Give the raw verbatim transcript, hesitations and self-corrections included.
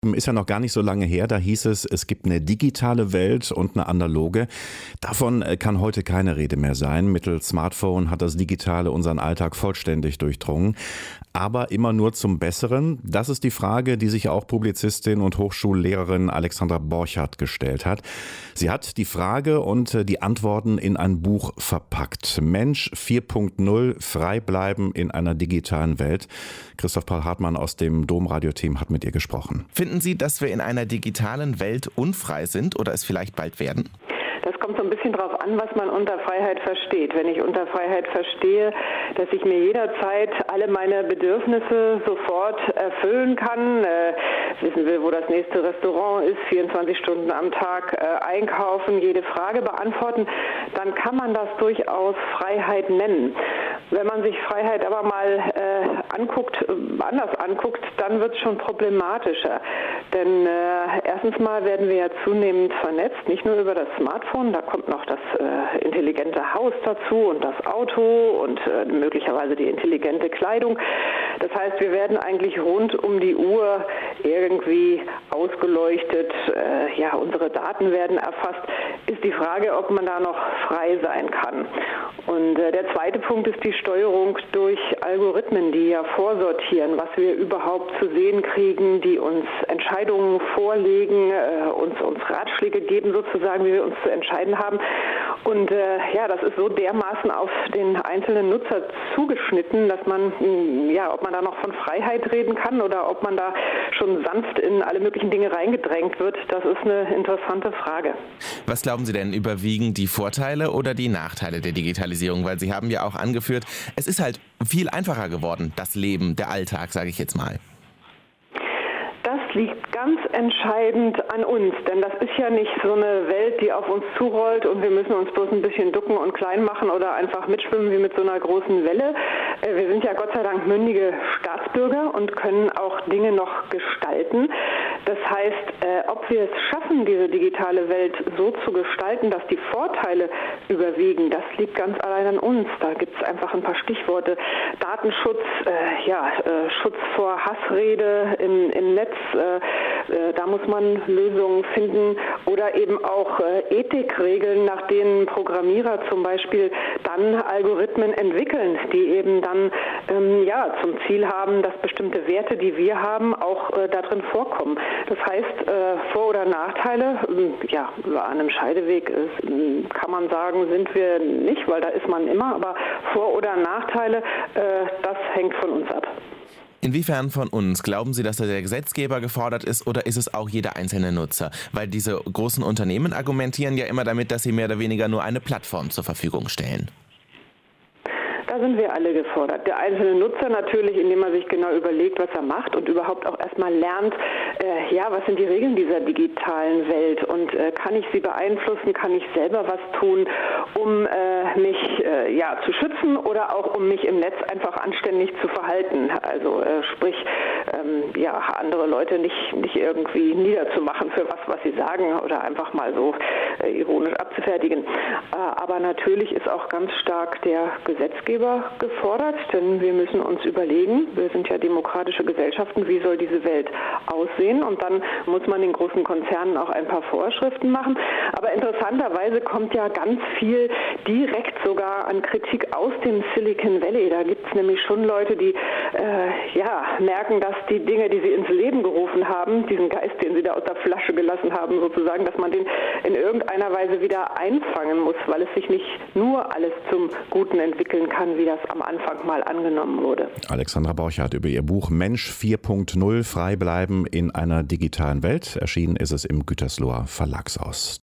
Ist ja noch gar nicht so lange her, da hieß es, es gibt eine digitale Welt und eine analoge. Davon kann heute keine Rede mehr sein. Mittels Smartphone hat das Digitale unseren Alltag vollständig durchdrungen. Aber immer nur zum Besseren? Das ist die Frage, die sich auch Publizistin und Hochschullehrerin Alexandra Borchardt gestellt hat. Sie hat die Frage und die Antworten in ein Buch verpackt. Mensch vier Punkt null, frei bleiben in einer digitalen Welt. Christoph Paul Hartmann aus dem Domradio-Team hat mit ihr gesprochen. Finden Sie, dass wir in einer digitalen Welt unfrei sind oder es vielleicht bald werden? Das kommt so ein bisschen drauf an, was man unter Freiheit versteht. Wenn ich unter Freiheit verstehe, dass ich mir jederzeit alle meine Bedürfnisse sofort erfüllen kann, äh, wissen will, wo das nächste Restaurant ist, vierundzwanzig Stunden am Tag äh, einkaufen, jede Frage beantworten, dann kann man das durchaus Freiheit nennen. Wenn man sich Freiheit aber mal äh, anguckt, äh, anders anguckt, dann wird es schon problematischer. Denn äh, erstens mal werden wir ja zunehmend vernetzt, nicht nur über das Smartphone, da kommt noch das äh, intelligente Haus dazu und das Auto und äh, möglicherweise die intelligente Kleidung. Das heißt, wir werden eigentlich rund um die Uhr irgendwie ausgeleuchtet, äh, ja, unsere Daten werden erfasst. Ist die Frage, ob man da noch frei sein kann. Und äh, der zweite Punkt ist die Steuerung durch Algorithmen, die ja vorsortieren, was wir überhaupt zu sehen kriegen, die uns Entscheidungen vorlegen, äh, uns, uns Ratschläge geben sozusagen, wie wir uns zu entscheiden haben. Und äh, ja, das ist so dermaßen auf den einzelnen Nutzer zugeschnitten, dass man, mh, ja, ob man da noch von Freiheit reden kann oder ob man da schon sanft in alle möglichen Dinge reingedrängt wird, das ist eine interessante Frage. Was glauben Sie denn, überwiegen die Vorteile oder die Nachteile der Digitalisierung? Weil Sie haben ja auch angeführt, es ist halt viel einfacher geworden, das Leben, der Alltag, sage ich jetzt mal. Das liegt ganz entscheidend an uns, denn das ist ja nicht so eine Welt, die auf uns zurollt und wir müssen uns bloß ein bisschen ducken und klein machen oder einfach mitschwimmen wie mit so einer großen Welle. Wir sind ja Gott sei Dank mündige Staatsbürger und können auch Dinge noch gestalten. Das heißt, ob wir es schaffen, diese digitale Welt so zu gestalten, dass die Vorteile überwiegen, das liegt ganz allein an uns. Da gibt es einfach ein paar Stichworte. Datenschutz, äh, ja, äh, Schutz vor Hassrede im, im Netz, äh, äh, da muss man Lösungen finden oder eben auch äh, Ethikregeln, nach denen Programmierer zum Beispiel dann Algorithmen entwickeln, die eben dann ähm, ja, zum Ziel haben, dass bestimmte Werte, die wir haben, auch äh, darin vorkommen. Das heißt, äh, Vor- oder Nachteile, äh, ja, über einem Scheideweg ist, äh, kann man sagen, sind wir nicht, weil da ist man immer, aber Vor- oder Nachteile, äh, das hängt von uns ab. Inwiefern von uns glauben Sie, dass da der Gesetzgeber gefordert ist oder ist es auch jeder einzelne Nutzer? Weil diese großen Unternehmen argumentieren ja immer damit, dass sie mehr oder weniger nur eine Plattform zur Verfügung stellen. Da sind wir alle gefordert. Der einzelne Nutzer natürlich, indem er sich genau überlegt, was er macht und überhaupt auch erstmal lernt, äh, ja, was sind die Regeln dieser digitalen Welt und äh, kann ich sie beeinflussen, kann ich selber was tun, um äh, mich äh, ja, zu schützen oder auch um mich im Netz einfach anständig zu verhalten. Also äh, sprich, ähm, ja, andere Leute nicht, nicht irgendwie niederzumachen für was, was sie sagen oder einfach mal so äh, ironisch abzufertigen. Äh, aber natürlich ist auch ganz stark der Gesetzgeber gefordert, denn wir müssen uns überlegen, wir sind ja demokratische Gesellschaften, wie soll diese Welt aussehen und dann muss man den großen Konzernen auch ein paar Vorschriften machen. Aber interessanterweise kommt ja ganz viel direkt sogar an Kritik aus dem Silicon Valley. Da gibt es nämlich schon Leute, die äh, ja, merken, dass die Dinge, die sie ins Leben gerufen haben, diesen Geist, den sie da aus der Flasche gelassen haben sozusagen, dass man den in irgendeiner Weise wieder einfangen muss, weil es sich nicht nur alles zum Guten entwickeln kann, wie das am Anfang mal angenommen wurde. Alexandra Borchardt über ihr Buch Mensch vier Punkt null, frei bleiben in einer digitalen Welt. Erschienen ist es im Gütersloher Verlagshaus.